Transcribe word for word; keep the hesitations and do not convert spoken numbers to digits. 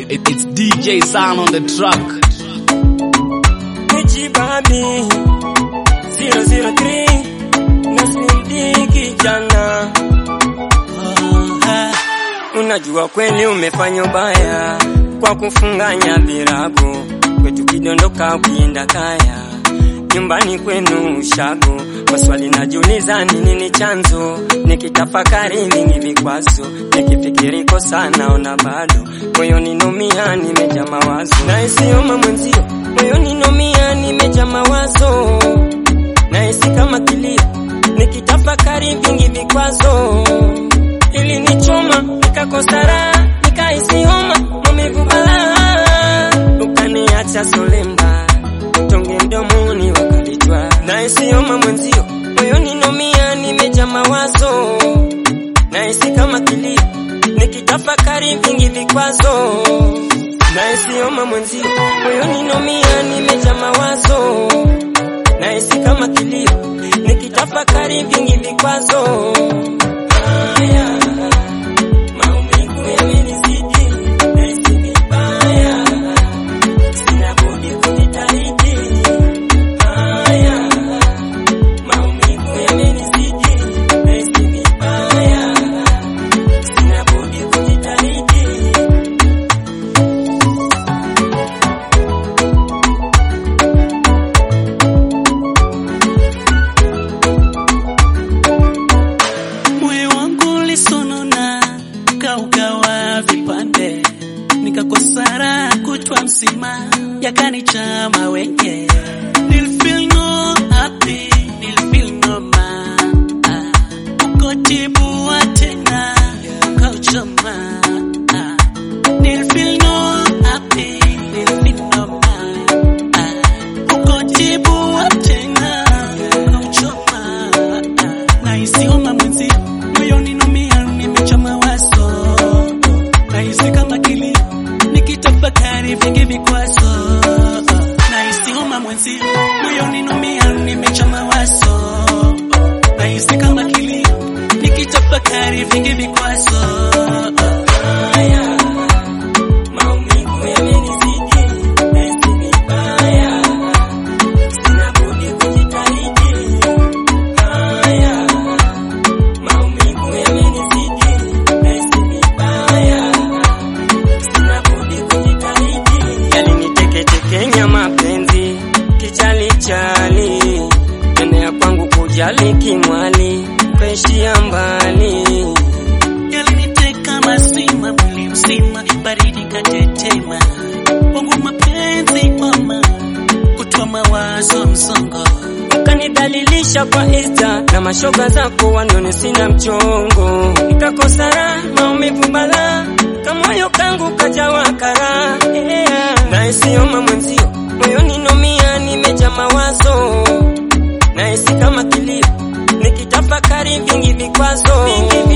It, it's D J Sound on the track. Nichi Babi zero zero three Naslim kijana. uh, Unajua kweli umefanya ubaya kwa kufunganya virago kwetu kidondoka ukienda kaya nyumbani kwenu ushago. Maswali najiuliza ni nini chanzo, nikitafakari vingi vikwazo, nikifikiri kosa naona bado moyoni nomia nimeja mawazo. Na isioma mwenzio moyoni nomia nimeja mawazo, na isi kama kilio nikitafakari vingi vikwazo. Ili nichoma nikakosa raha nikaisioma maumivu balaa, ukaniacha solemba tonge mdomoni wakalitwa. Na isioma mwenzio moyoni nomia nimeja mawazo, na isi kama kilio nikitafakari vingi vikwazo. Na isioma mwenzio moyoni nomia nimeja mawazo, na isi kama kilio nikitafakari vingi vikwazo. Haya maumivu yamenizidi na isi vibaya, sina budi kujitahidi. Haya maumivu yamenizidi na isi vibaya, sina budi kujitahidi. Ukawa vipande nikakosara kutwa mzima yakanichama wenye. Nil feel no happy, nil feel no ma ukotibu tena ukauchoma. Nil feel no happy, nil feel no ma ukotibu tena ukauchoma. Na isioma mwenzi moyoni nomia nimeja mawazo, na isi kama kilio nikitafakari vingi vikwazo. Na isioma mwenzi moyoni nomia nimeja mawazo, na isi kama kilio nikitafakari vingi vikwazo. Haya maumivu yamenizidi na isi vibaya, sina budi kujitahidi. Haya maumivu yamenizidi na isi vibaya, sina budi kujitahidi. Yaliniteketekenya mapenzi kichali chali, enea kwangu kujali kimwali kaishia mbali. Yaliniteka masima mwili mzima baridi katetema, wangu mapenzi mama kutwa mawazo msongo. Ukanidhalilisha kwa Insta na mashoga zako wanione sina mchongo, nikakosa raha maumivu balaa kamoyo kangu kajawa kara. Yeah. Na isioma mwenzio moyoni nomia nimeja mawazo, na isi kama kilio nikitafakari vingi vikwazo.